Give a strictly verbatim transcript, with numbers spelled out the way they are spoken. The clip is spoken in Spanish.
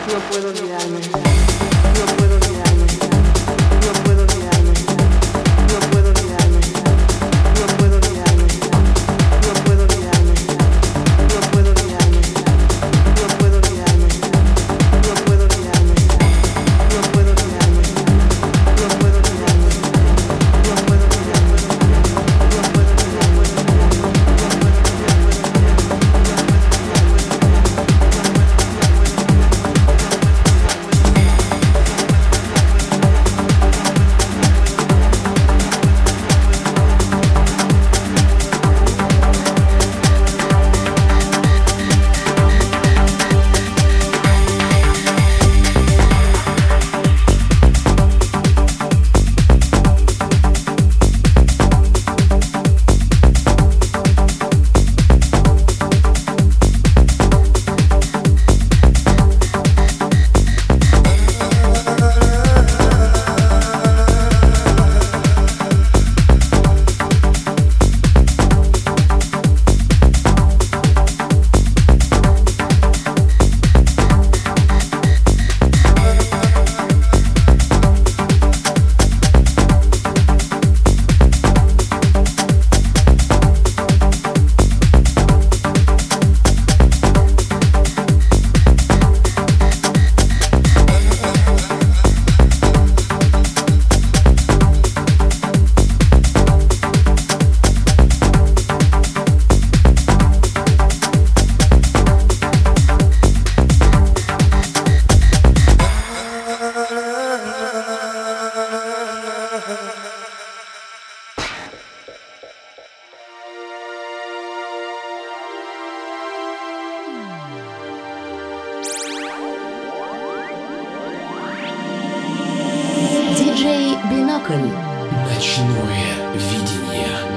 No puedo olvidarme. No puedo olvidarme. No puedo olvidarme. No puedo olvidarme. No puedo olvidarme. No puedo olvidarme. No puedo olvidarme. No puedo olvidarme. No puedo olvidarme. No puedo olvidarme. No puedo olvidarme. No puedo olvidarme. No puedo диджей Бинокль. Ночное видение.